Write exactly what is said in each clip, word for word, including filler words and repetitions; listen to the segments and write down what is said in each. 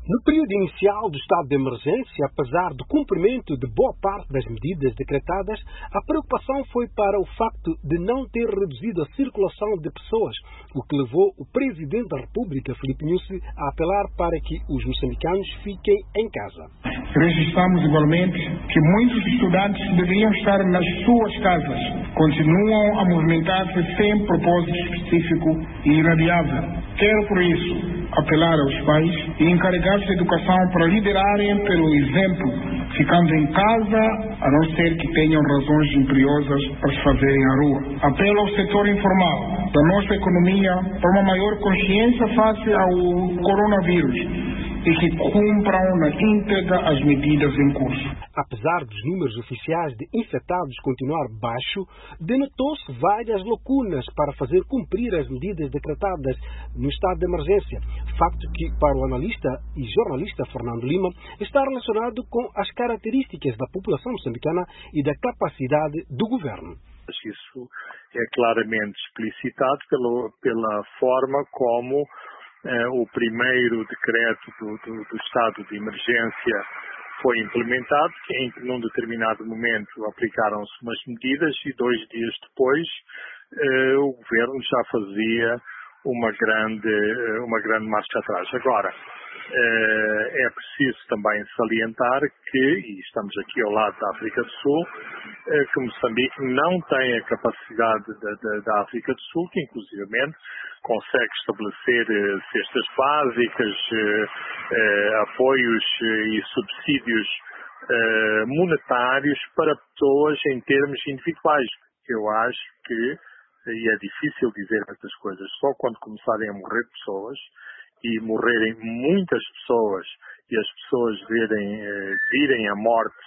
No período inicial do estado de emergência, apesar do cumprimento de boa parte das medidas decretadas, a preocupação foi para o facto de não ter reduzido a circulação de pessoas, o que levou o Presidente da República, Filipe Nyusi, a apelar para que os moçambicanos fiquem em casa. Registramos igualmente que muitos estudantes deveriam estar nas suas casas. Continuam a movimentar-se sem propósito específico e irradiável. Quero, por isso, apelar aos pais e encarregar-se de educação para liderarem pelo exemplo, ficando em casa, a não ser que tenham razões imperiosas para se fazerem à rua. Apelo ao setor informal da nossa economia para uma maior consciência face ao coronavírus e que cumpram na íntegra as medidas em curso. Apesar dos números oficiais de infectados continuar baixo, denotou-se várias lacunas para fazer cumprir as medidas decretadas no estado de emergência, facto que, para o analista e jornalista Fernando Lima, está relacionado com as características da população moçambicana e da capacidade do governo. Isso é claramente explicitado pela, pela forma como eh, o primeiro decreto do, do, do estado de emergência foi implementado, em que num determinado momento aplicaram-se umas medidas e dois dias depois eh, o governo já fazia uma grande, uma grande marcha atrás. Agora, eh, é preciso também salientar que, e estamos aqui ao lado da África do Sul, eh, que Moçambique não tem a capacidade da, da, da África do Sul, que inclusivamente consegue estabelecer eh, cestas básicas, eh, eh, apoios eh, e subsídios eh, monetários para pessoas em termos individuais. Eu acho que, e é difícil dizer estas coisas, só quando começarem a morrer pessoas, e morrerem muitas pessoas, e as pessoas verem, eh, virem a morte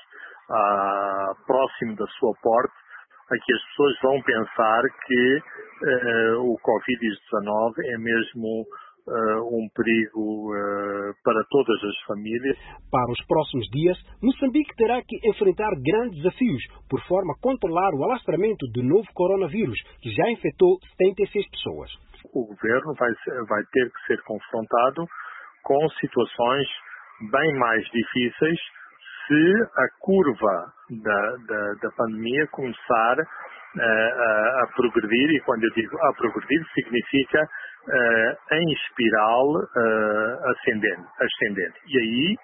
ah, próximo da sua porta, é que as pessoas vão pensar que eh, o covid dezenove é mesmo eh, um perigo eh, para todas as famílias. Para os próximos dias, Moçambique terá que enfrentar grandes desafios, por forma a controlar o alastramento do novo coronavírus, que já infectou setenta e seis pessoas. O governo vai, vai ter que ser confrontado com situações bem mais difíceis se a curva da, da, da pandemia começar uh, a, a progredir, e quando eu digo a progredir, significa uh, em espiral uh, ascendente, ascendente. E aí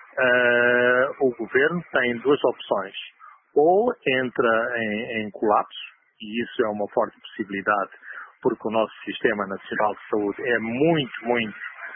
uh, o governo tem duas opções. Ou entra em, em colapso, e isso é uma forte possibilidade, porque o nosso Sistema Nacional de Saúde é muito, muito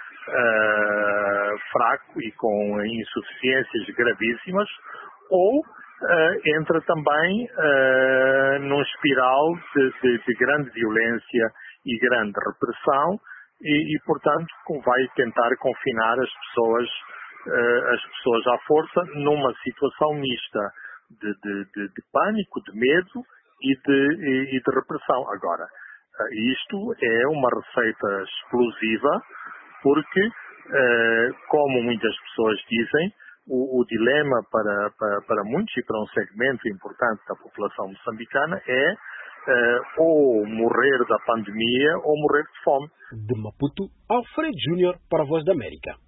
uh, fraco e com insuficiências gravíssimas, ou uh, entra também uh, num espiral de, de, de grande violência e grande repressão e, e, portanto, vai tentar confinar as pessoas, uh, as pessoas à força numa situação mista de, de, de, de pânico, de medo e de, e, e de repressão. Agora, isto é uma receita explosiva porque, eh, como muitas pessoas dizem, o, o dilema para, para, para muitos e para um segmento importante da população moçambicana é eh, ou morrer da pandemia ou morrer de fome. De Maputo, Alfredo Júnior para a Voz da América.